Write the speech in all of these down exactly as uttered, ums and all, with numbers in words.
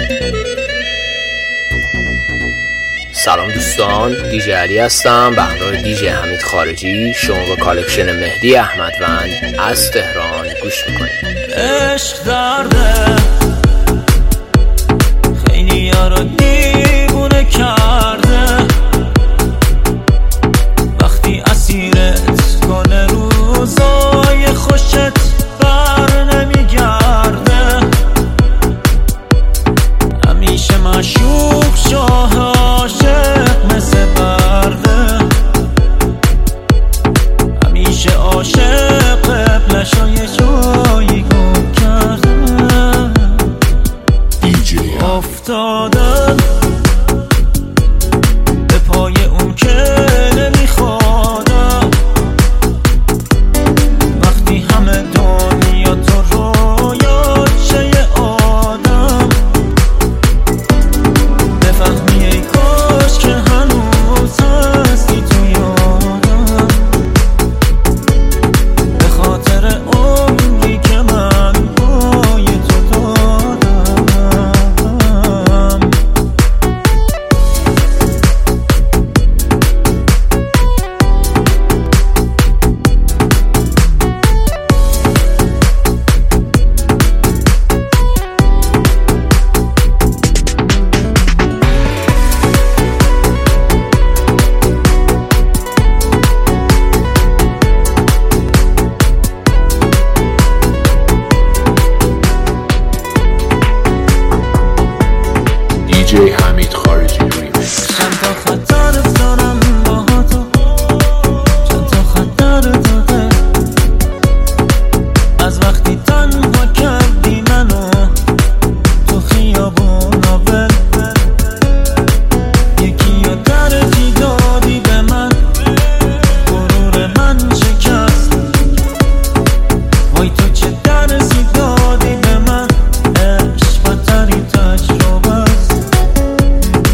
سلام دوستان، دیجی علی هستم به همراه دیجی حمید خارجی. شما به کالکشن مهدی احمدوند از تهران گوش میکنید. عشق درده خیلی یارو دیوونه کرده، وقتی اسیرت کنه روزای خوشت بر نمیگرده، همیشه مشوق شاه عاشق مثل برده، همیشه عاشق قبلشو یه جایی گم کرده. افتادم به پای اون که نمیخوادم، وقتی همه دنیا تو رویات شه یه آدم، بفهمی ای کاش که هنوز هستی تو یادم، به خاطر عمری که من پای تو دادم. دیجی حمید خارجی ریمیکس. چند تا خطر افتادم با تو، چند تا خطر داده، از وقتی تنها کردی منو تو خیابونا ول، یکی یا درکی دادی به من، غرور من شکست، وای تو چه درسی دادی به من، عشق بدترین تجربه است.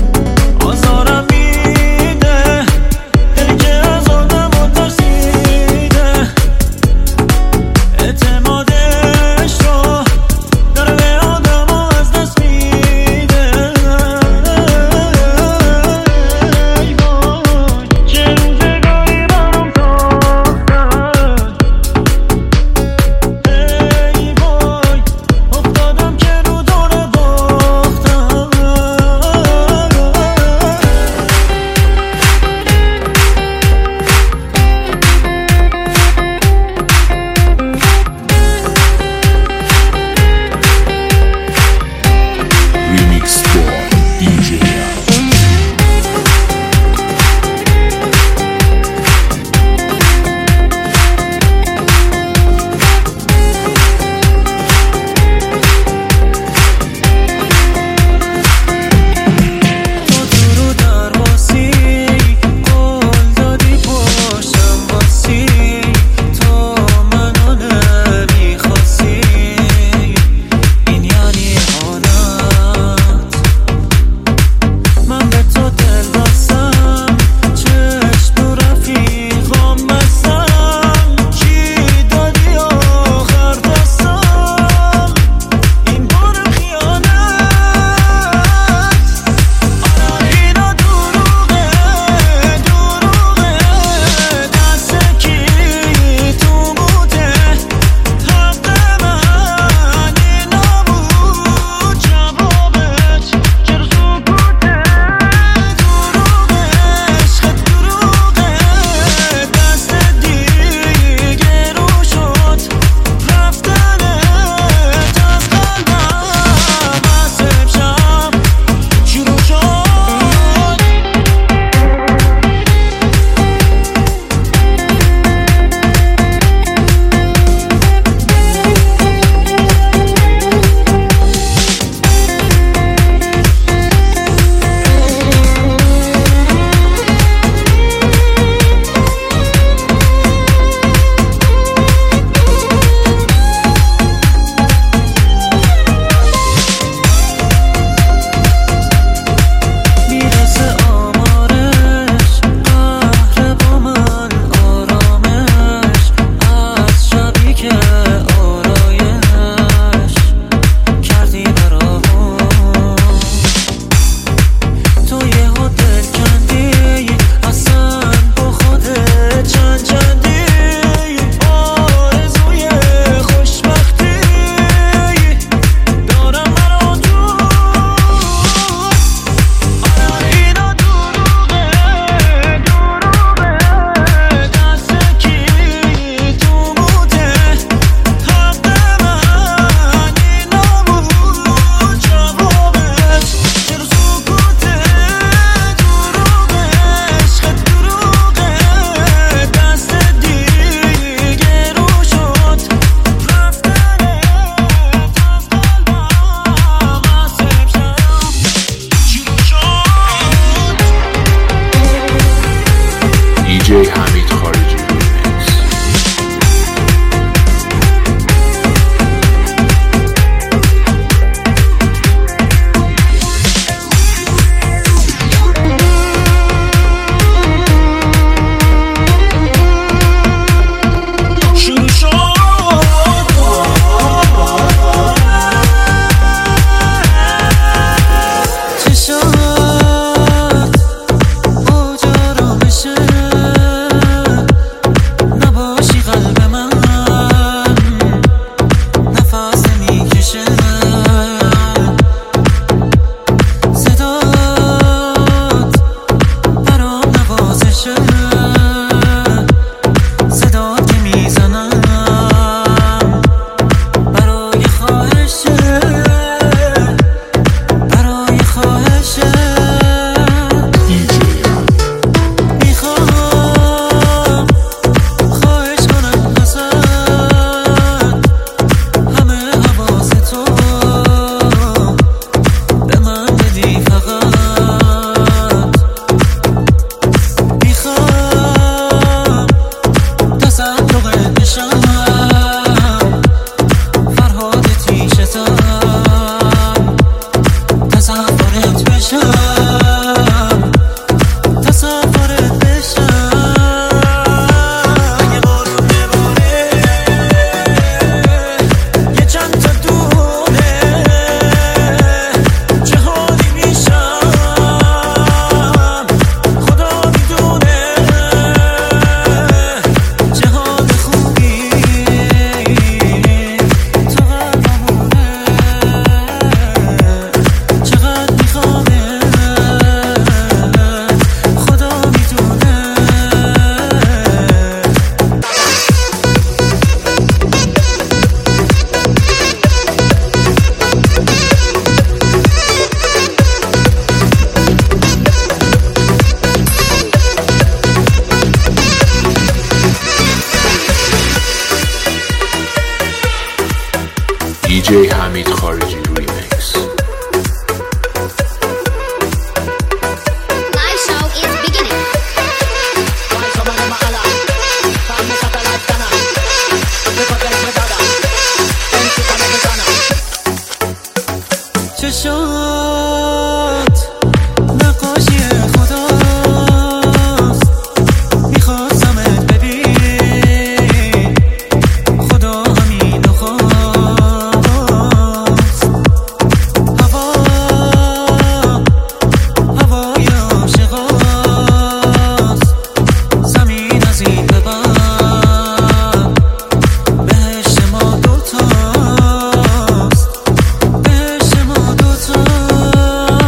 چشات نقاشی خداست، میخواستمت ببین خدا همینو خواست. هوا هوای عاشقاست، زمین از این به بعد بهشت ما دوتاست، بهشت ما دوتاست.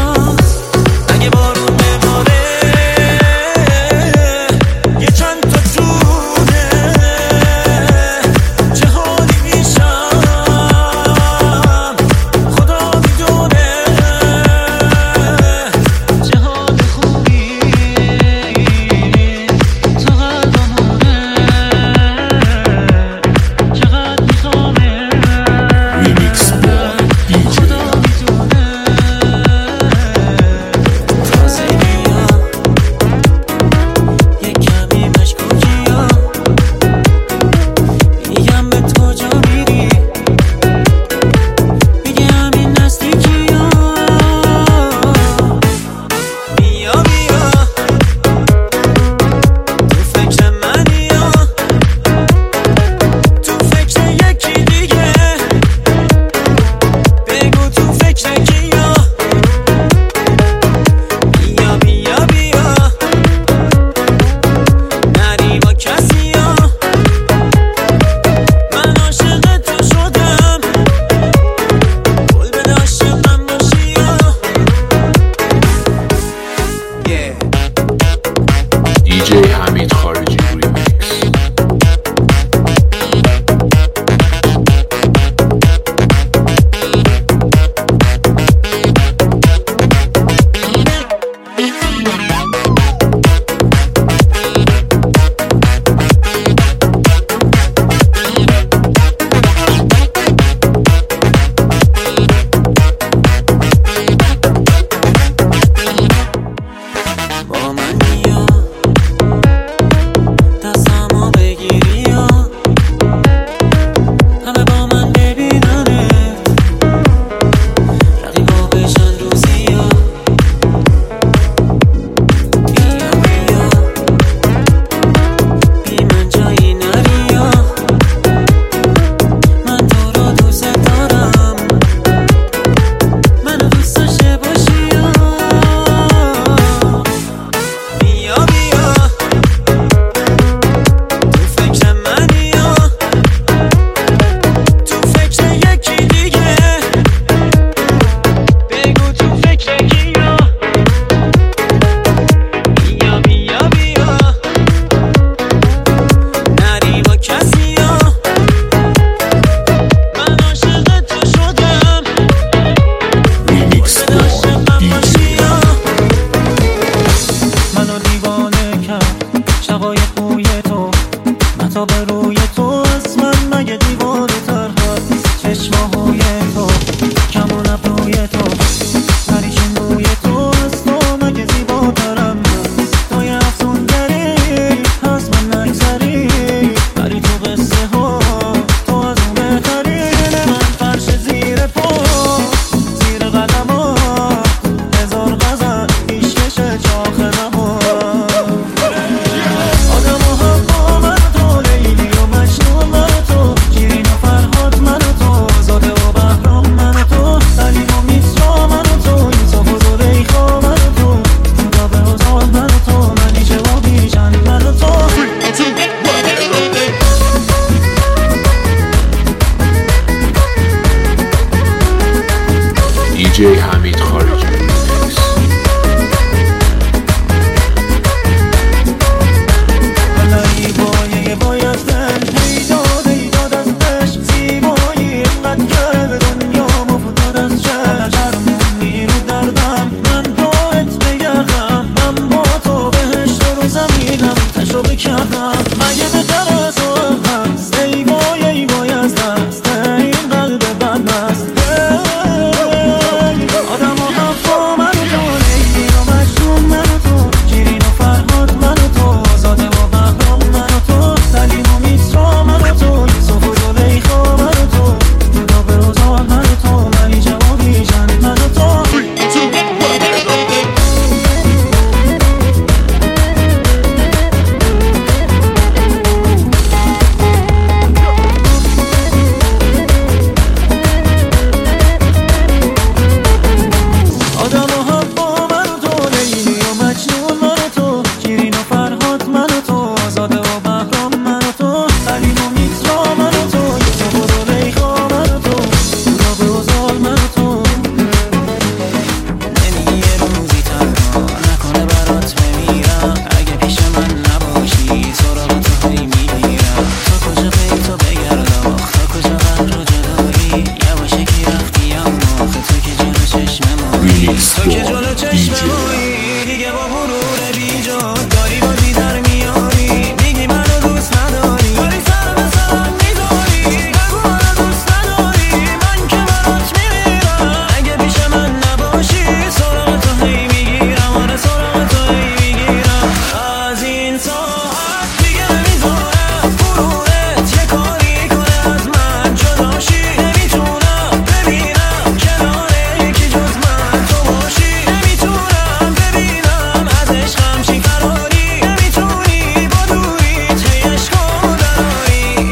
Remix تو که با جلو دی جی چشممایی دیگه با غرور بیجا داری بازی در میاری میگی منو دوست نداری داری سر به سرم میذاری بگو منو دوست نداری من که برات میمیرم اگه پیش من نباشی سراغ تو هی میگیرم آره سراغ تو هی میگیرم از این ساعت دیگه نمیذارم غرورت یه کاری کنه از من جداشی نمیتونم ببینم کنار یکی جز من تو باشی نمیتونم ببینم از عشقم چی فراری نمیتونی با دوریت هی عشقامو دراری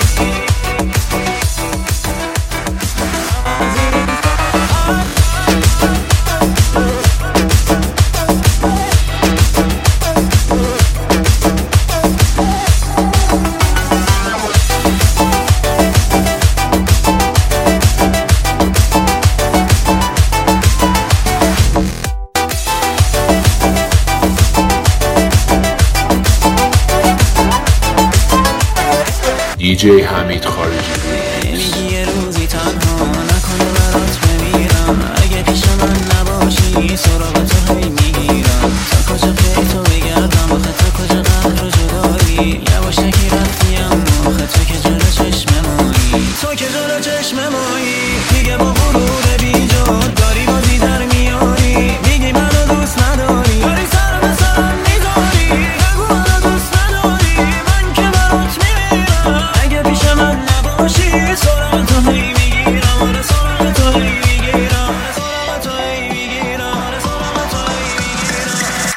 دی جی حمید خارجی ریمیکس. میگی یه روزی تنها نکنه برات بمیرم اگه پیش من نباشی سراغ تو هی میگیرم تا کجا پی تو بگردم آخه تا کجا قهر و جدایی یواشکی رفتی اما آخه تو که جلو چشممایی تو که جلو چشممایی دیگه با غرور بیجا داری بازی در میاری میگی منو دوست نداری داری سر به سرم میذاری بگو منو دوست نداری من که برات میمیرم اگه پیش من نباشی سراغ تو هی میگیرم آره سراغ تو هی میگیرم آره سراغ تو هی میگیرم آره سراغ تو هی میگیرم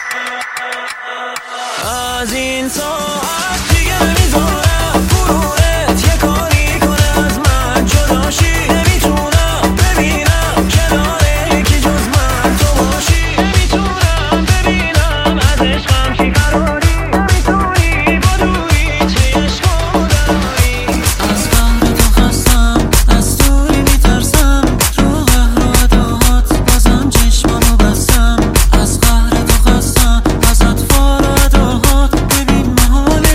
از این ساعت دیگه نمیذارم غرورت یه کاری کنه از من جداشی نمیتونم ببینم کنار یکی جز من تو باشی نمیتونم ببینم از عشقم چی فراری نمیتونی با دوریت هی عشقامو دراری از قهر تو خستم از دوری میترسم رو قهر و اداهات بازم چشمامو بستم از قهر تو خستم از اطفال و اداهات ببین محال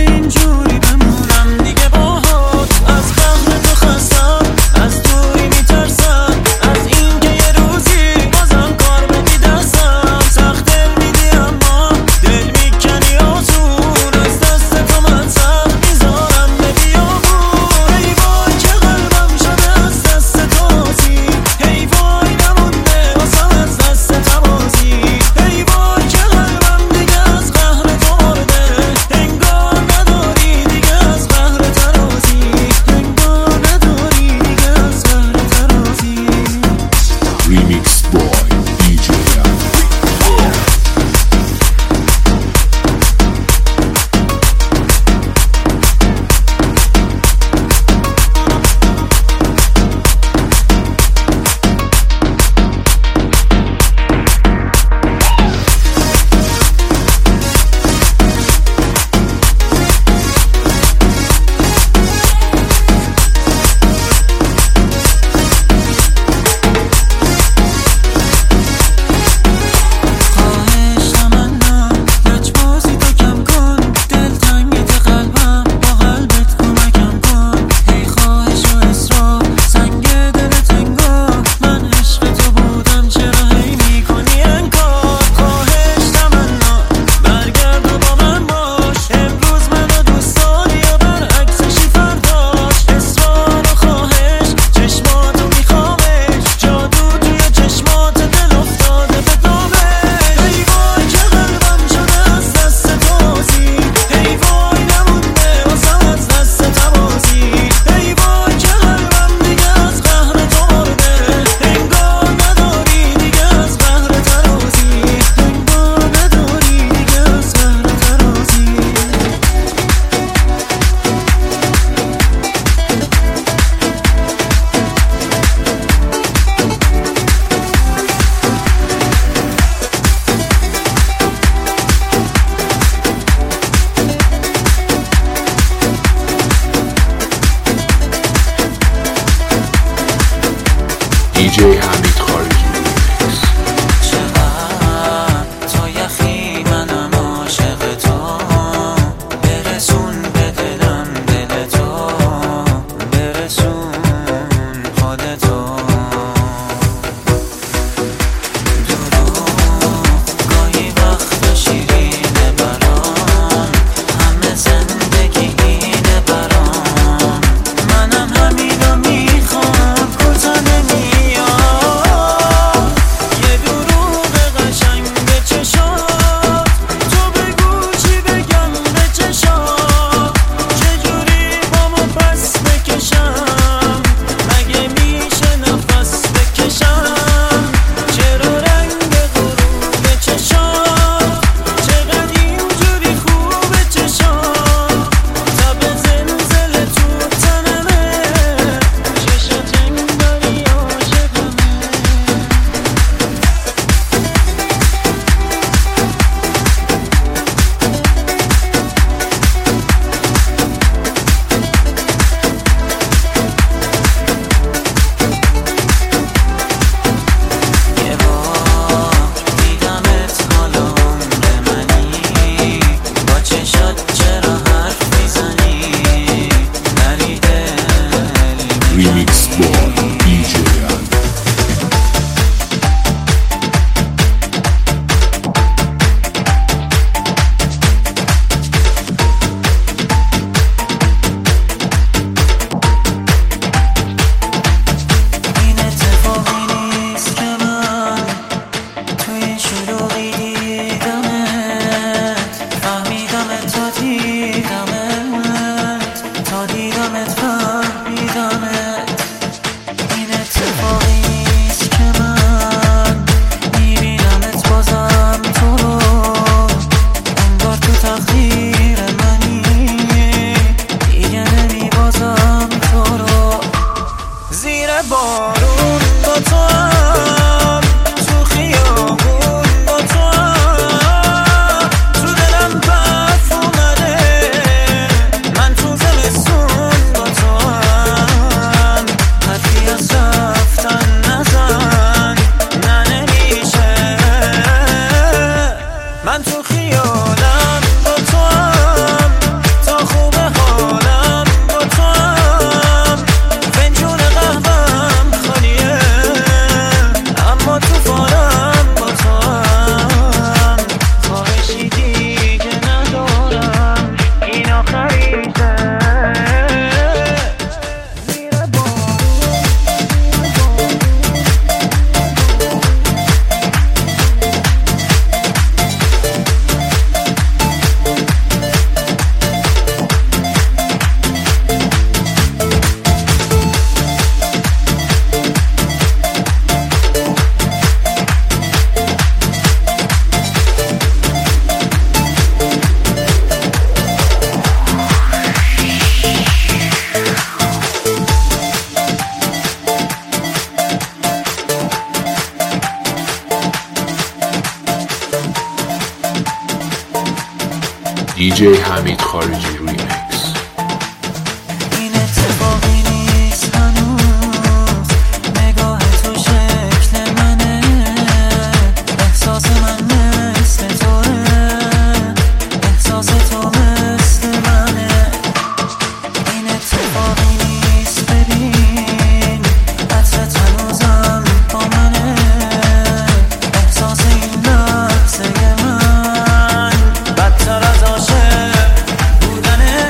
دیجی حمید خارجی ریمیکس. این اتفاقی نیست هنوز، نگاه تو شکل منه، احساس من مثل توه، احساس تو مثل منه. این اتفاقی نیست ببین، عطرت هنوزم با منه، احساس این لحظه من بدتر از عاشق بودنه.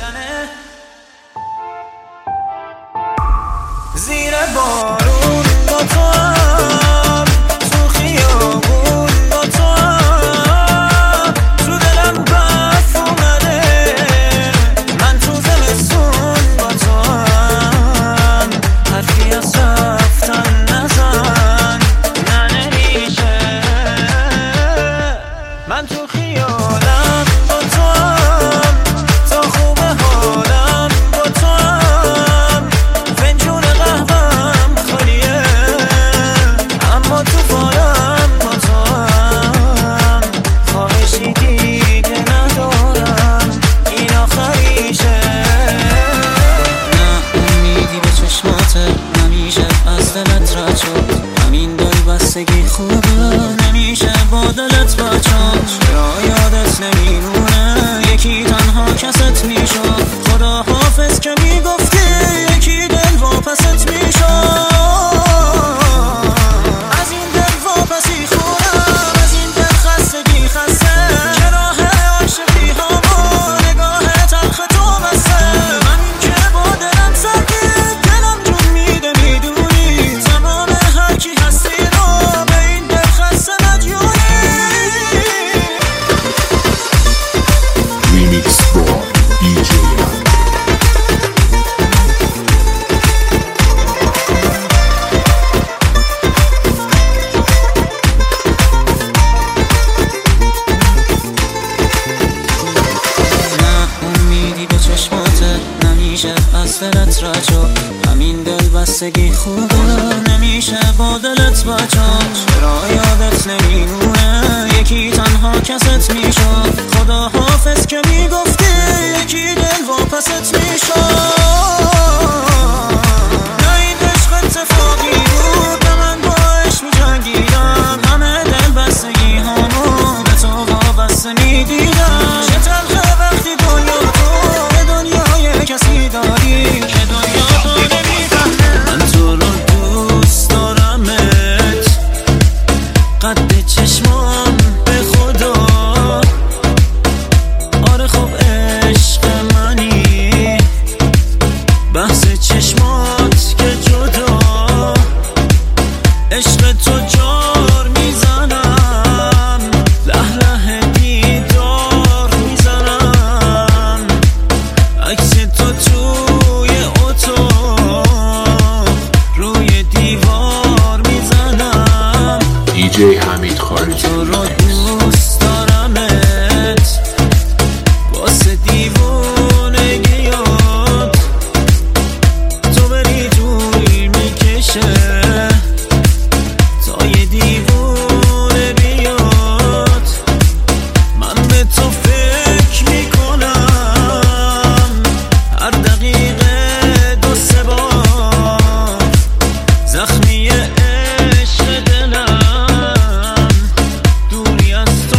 زیر بارون با تو هم، تو خیابون با تو هم، تو دلم برف اومده، من تو زمستون با تو هم، حرفی از رفتن نزن، نه نمیشه. من تو خیالم با تو هم، تا خوب حالم با تو هم، فنجون قهوه‌ام خالیه، اما تو بالم با تو هم، خواهشی دیگه ندارم، این آخریشه. نه امیدی به چشماته، نمیشه از دلت رد شد، همین دل بستگی خوبه، نمیشه با دلت بچم. چرا یادت نمیمونه یکی تنها کست میشد، خدا حافظ که میگفتی یکی دل واپست میشد. از این دل واپسی خورم، از این دل خستگی خسته، که راه عاشقی هامو نگاه تلخ تو بسته. من این که با دلم سرگید، دلم جون میده میدونی، تمام هرکی هستی رو به این دل خسته مدیونی. ریمیکس با دیجی نه امیدی به چشماته، نمیشه از دلت رد شد، همین دل بستگی خوبه، نمیشه با دلت بچم. چرا یادت نمیمونه یکی تنها کست میشد، خدا حافظ که میگفتی یکی دل واپست میشد. نه این عشق اتفاقی بود، نه من باش میجنگیدم، همه دل بستگی هامو به تو وابسته میدیدم. چه تلخه وقتی دنیا تو به دنیای کسی داری که دنیا تو نمیفهمه. من تو رو دوست دارمت، قد چشمام به خدا، آره خب عشق منی، بحث چشمات که جدا، عشق تو جار میزنم، له له دیدار میزنم، عکس تو توی اتاق روی دیوار میزنم. دیجی حمید خارجی تو رو ریمیکس. دوست دارمت، واسه دیوونگیات تو بری طول میکشه، تا یه دیوونه بیاد. من به تو فکر میکنم هر دقیقه دو سه بار، زخمی عشق دلم دوری از تو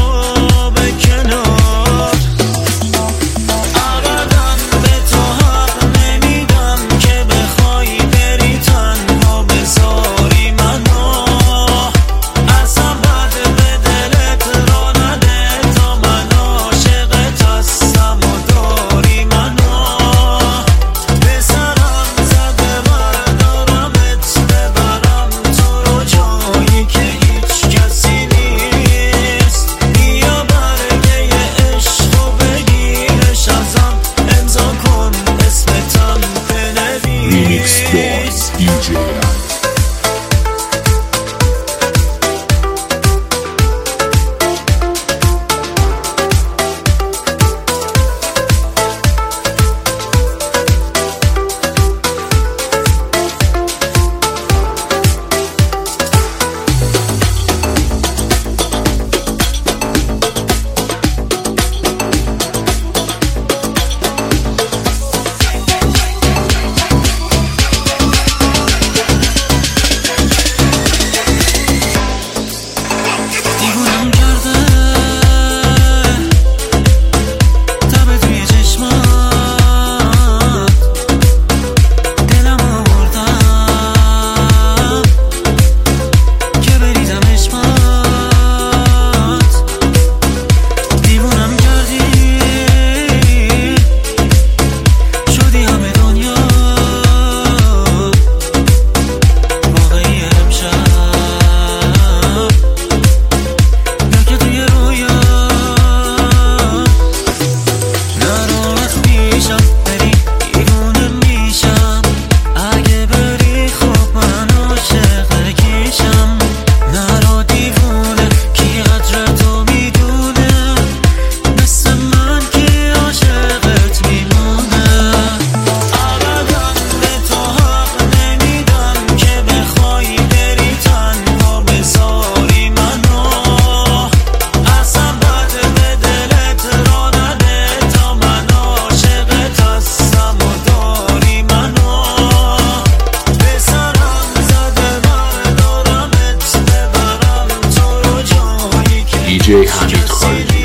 دیجی حمید خارجی.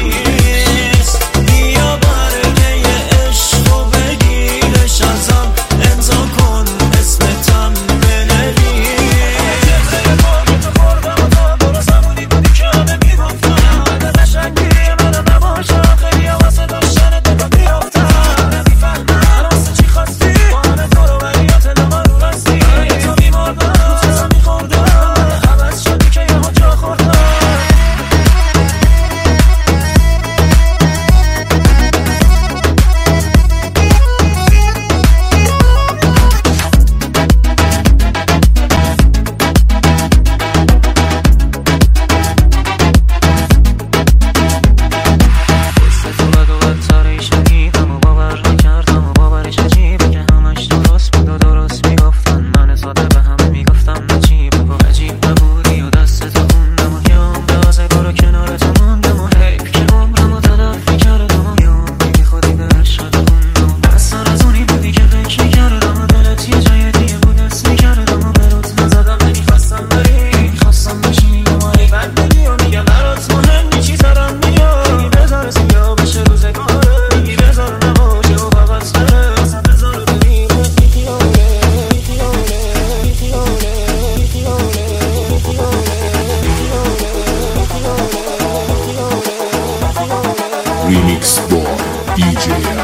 Remix by دیجی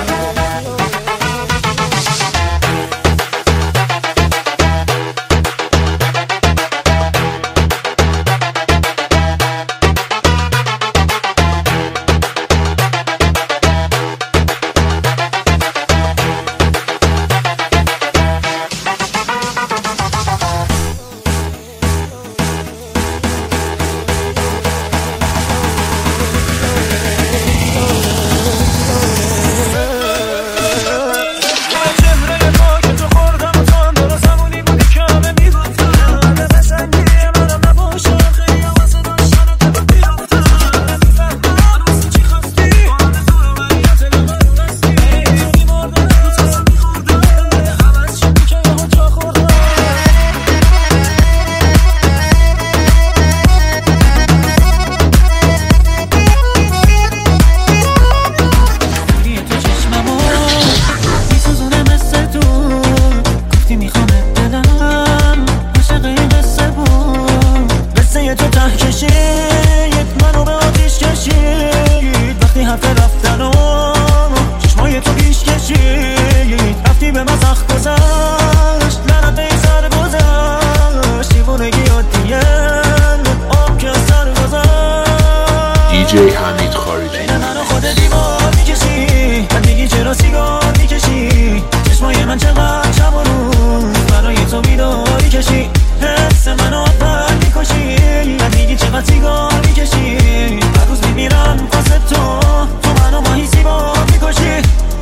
حمید خارجی. بین من و خود دیوار میکشی، من میگی چرا سیگار میکشی، چشمای من چقدر شب و روز برای تو بیداری کشی، حس منو اول میکشی، من میگی چقدر سیگار میکشی، هر روز میمیرم واسه تو، تو منو ماهی سیبار میکشی،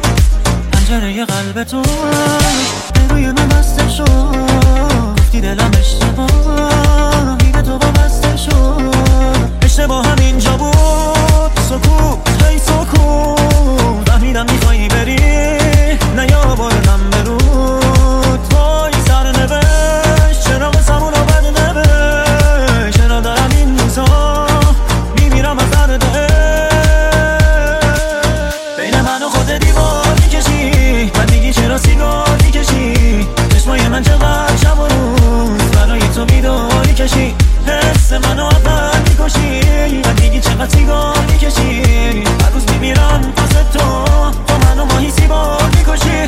پنجره قلب تو به روی من بسته شد، گفتی دلم اشتباه به تو وابسته شد، اشتباه هم اینجا بود، سکوت هی سکوت، فهمیدم میخوایی بری نیاوردم به رود، وای سر نوشت چرا قسمون رو بد نوشت، چرا دارم این روزا میمیرم از درد بین من و خود دیوار میکشی، من میگی چرا سیگار میکشی، چشمای من چقدر شب و روز برای تو بیداری کشی، حس منو اول میکشی، من میگی چقدر سیگار میکشی، هر روز میمیرم واسه تو، تو منو ماهی سیبار میکشی.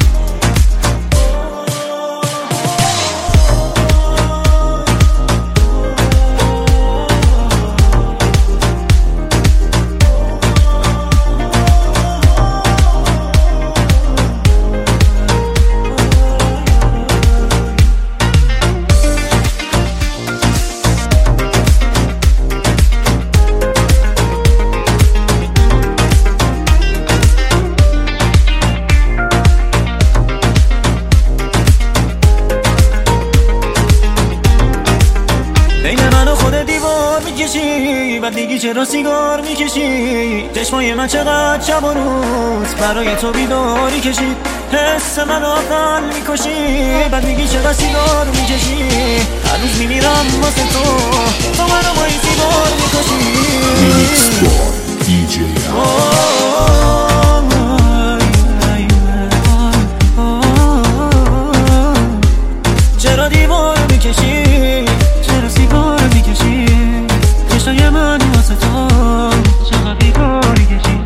بعد دیگه چرا سیگار میکشی، چشمای من چقدر شب و روز برای تو بیداری کشید، حس منو اول میکشی، بعد میگی چرا سیگار میکشی، هر روز میمیرم واسه تو، تو منو با این سیگار میکشی. boy دی جی چرا دیوار میکشی، چرا سیگار میکشی، چشای من واسه تو چقدر بیکاری کشی.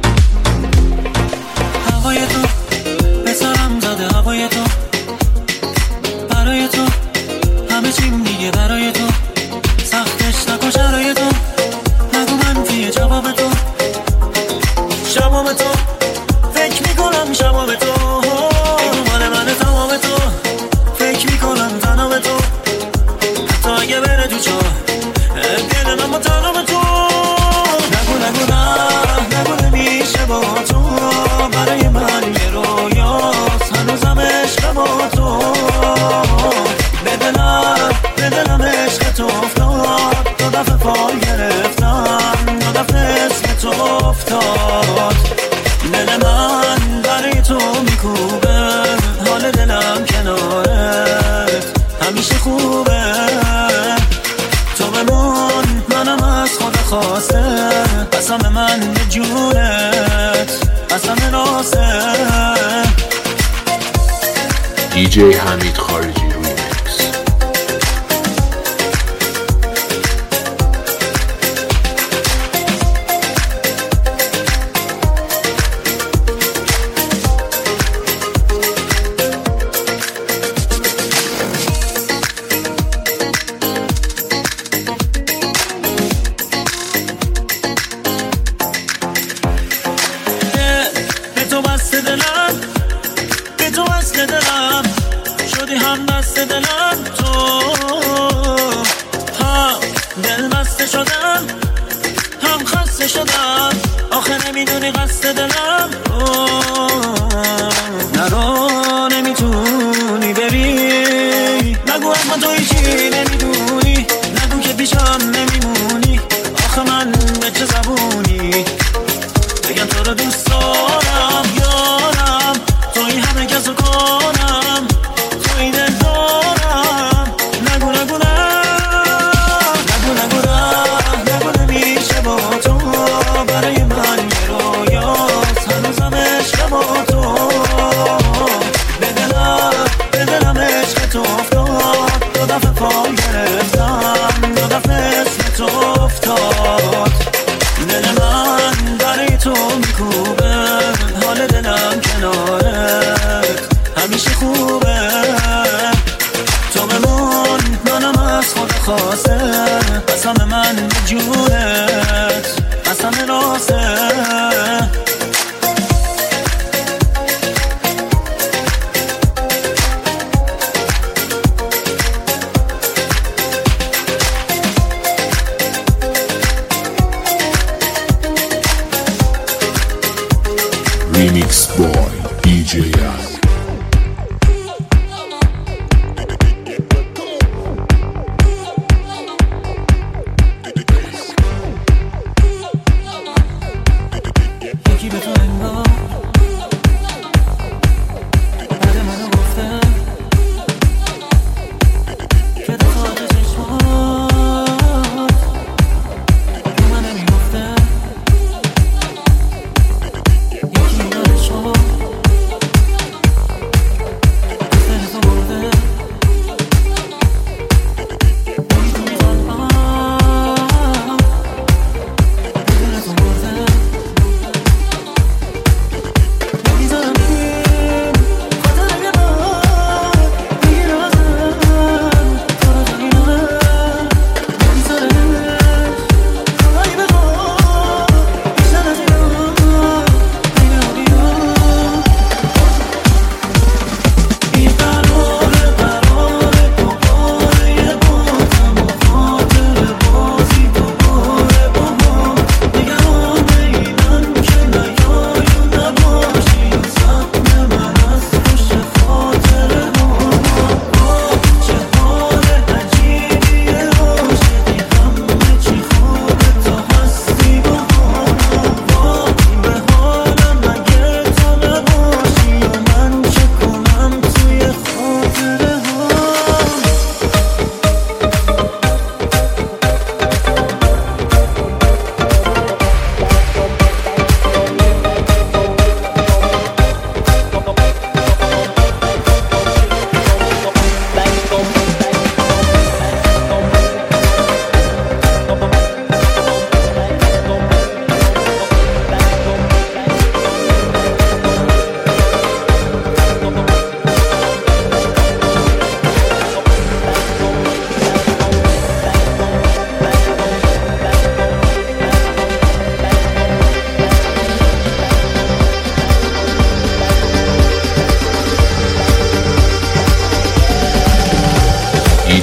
هوای تو به سرم زده، هوای تو برای تو همه چیم دیگه برای تو، سختش نکن شرای تو، نگو منفیه جواب تو، شبام تو فکر میکنم شبام تو، بگو مال من تمام تو، فکر میکنم تنام تو، حتی اگه بره تو چا دل من با تنام تو، نگو نگو نه نگو نمیشه با تو، برای من یه رویاست هنوزم عشق با تو، به دلم به دلم عشق تو افتاد، دو دفعه فال گرفتم، دو دفعه اسم تو افتاد، دل من برای تو میکوبه، حال دلم کنارت همیشه خوبه، تو بمون منم از خود خواسته، قسم من به جونت قسم راسته. دی جی حمید خارجی ریمیکس. به تو بست دلم، به تو بست دلم، شدی هم دست دلم، تو هم دل بسته شدم هم خسته شدم، آخه نمیدونی قصد دلم، نرو نمیتونی بری، نگو اما تو هیچی نمیدونی، نگو که پیشم نمیمونی، آخه من به چه زبونی بگم تو رو دوست دارم، یارم توی همه کس رو کنم، توی دل دارم، نگو نگو نه نگو نگو نه نگو نمیشه با تو، برای من یه رویاست هنوزم عشق با تو، به دلم به دلم عشق تو افتاد، دو دفعه فال گرفتم، دو دفعه اسم تو افتاد، دل من برای تو میکوبه، حال دلم کنارت همیشه خوبه، تو بمون منم از خود خواسته، قسم من به جونت قسم راسته. ریمیکس بای دی جی یکی به تو انگار بعد منو گفته که دفعات چشمات به من نمیگفته، یکی داره شما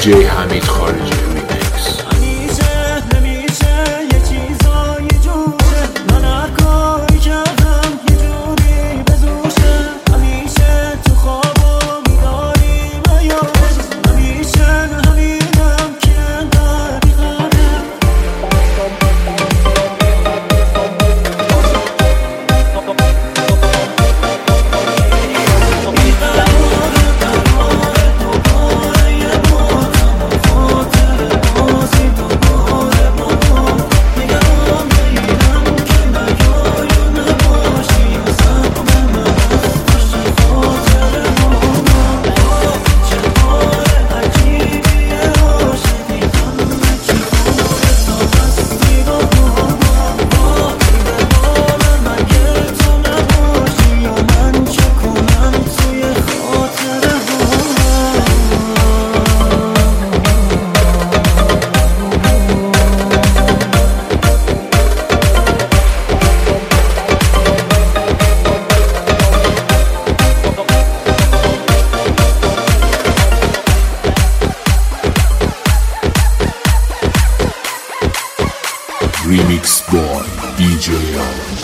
دیجی حمید خارجی ریمیکس. Remix by دیجی Alan.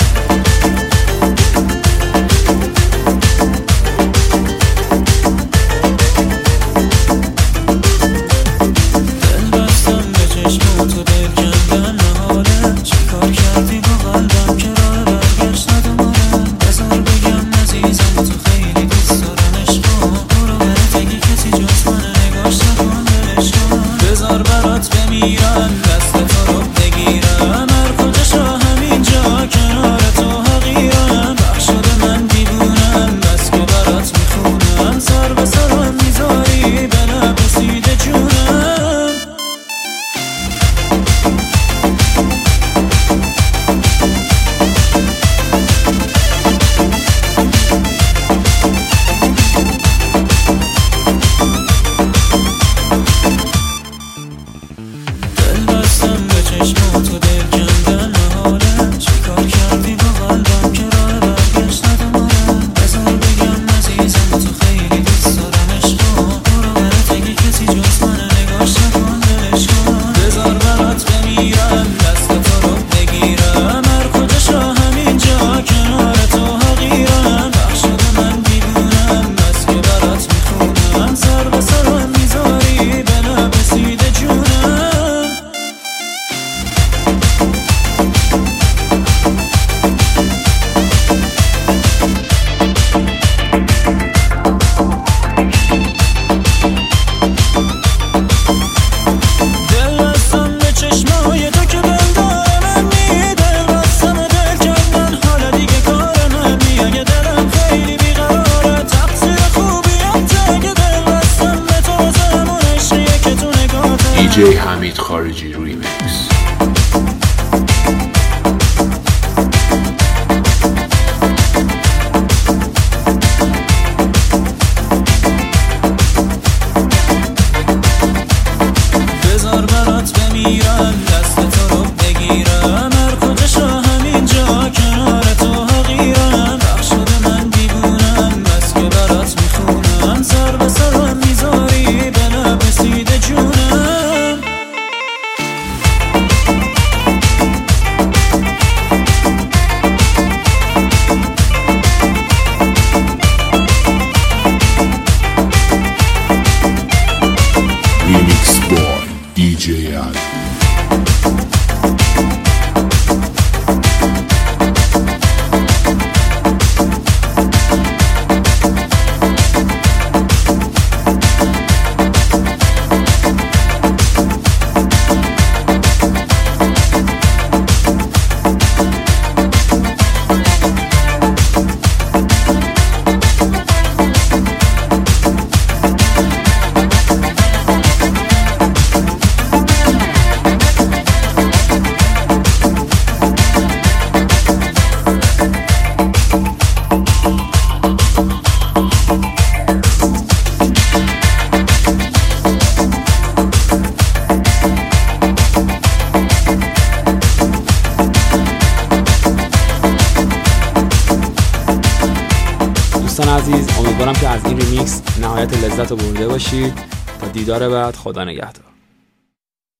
دیجی حمید خارجی ریمیکس. بذار برات بمیرم دست تو رو بگیرم هر کجاشو همینجا کنار تو حقیرم بخش شده من دیوونم بس که برات میخونم سر به سرم میذاری به لب رسیده جونم Remix by دیجی Alan. دوستان عزیز، امیدوارم که از این ریمیکس نهایت لذت رو برده باشید. تا دیدار بعد، خدا نگهدار.